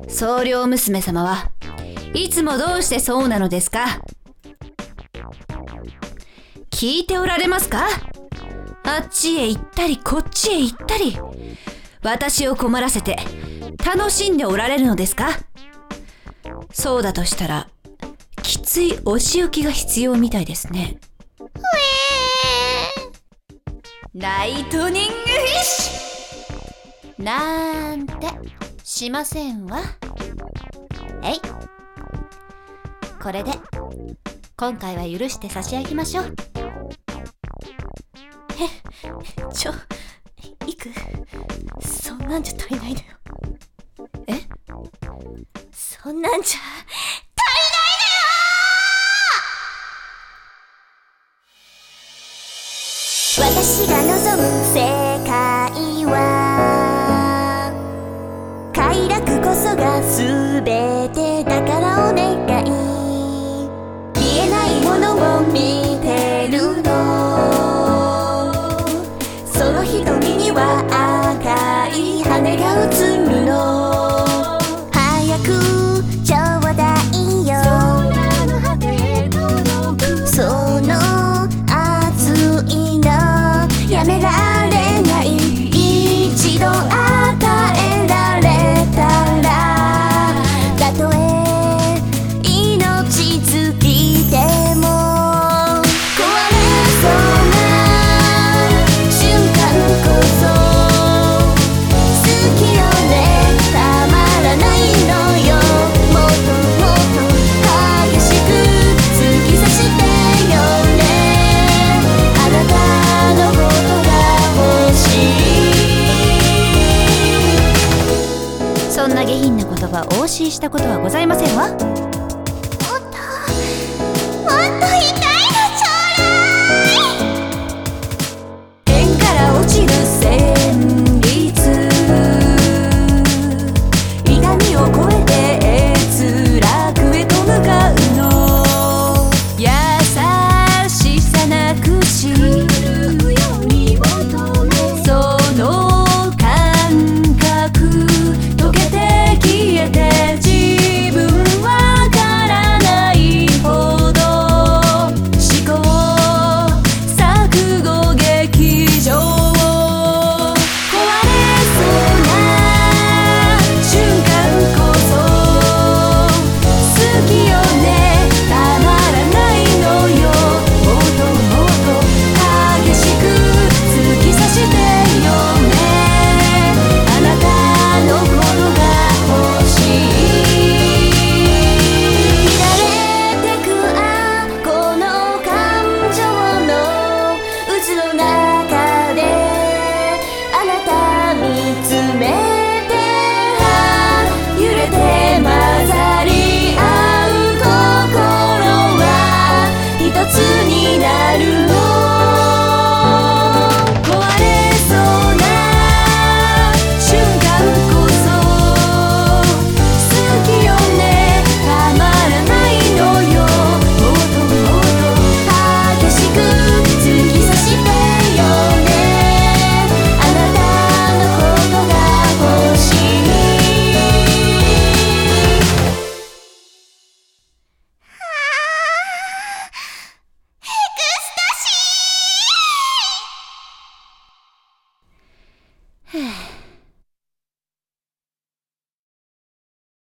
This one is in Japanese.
総領娘様はいつもどうしてそうなのですか？聞いておられますか？あっちへ行ったりこっちへ行ったり、私を困らせて楽しんでおられるのですか？そうだとしたらきついお仕置きが必要みたいですね。ライトニングフィッシュなんてしませんわ。えい、これで今回は許して差し上げましょう。 いく、そんなんじゃ足りないのよ。 え？ そんなんじゃ私が望む世界は快楽こそが全てだからお願い。見えないものを見てるの、その瞳には赤い羽が映るの。早くちょうだいよ、その熱いのやめられない。一度与えられたら、たとえ命尽きても壊れそうな瞬間こそ好きよね、たまらないのよ。もっともっと激しく突き刺してよね、あなたのことが欲しい。 そんな下品な言葉をお教えしたことはございませんわ。 もっと痛いのちょうだい。天から落ちる旋律、痛みを超えて閲楽へと向かうの。優しさなくしその感覚溶けて消えて、自分わからないほど試行錯誤劇場、壊れそうな瞬間こそ好きよね、たまらないのよ。もっともっと激しく突き刺してよね、あなたのことが欲しい。乱れてくこの感情の渦の中で、あなた見つめて揺れて混ざり合う心は一つになるの。壊れそうな瞬間こそ好きよね、たまらないのよ。もっともっと激しく突き刺してよね、あなたのことが欲しい。エクスタシー。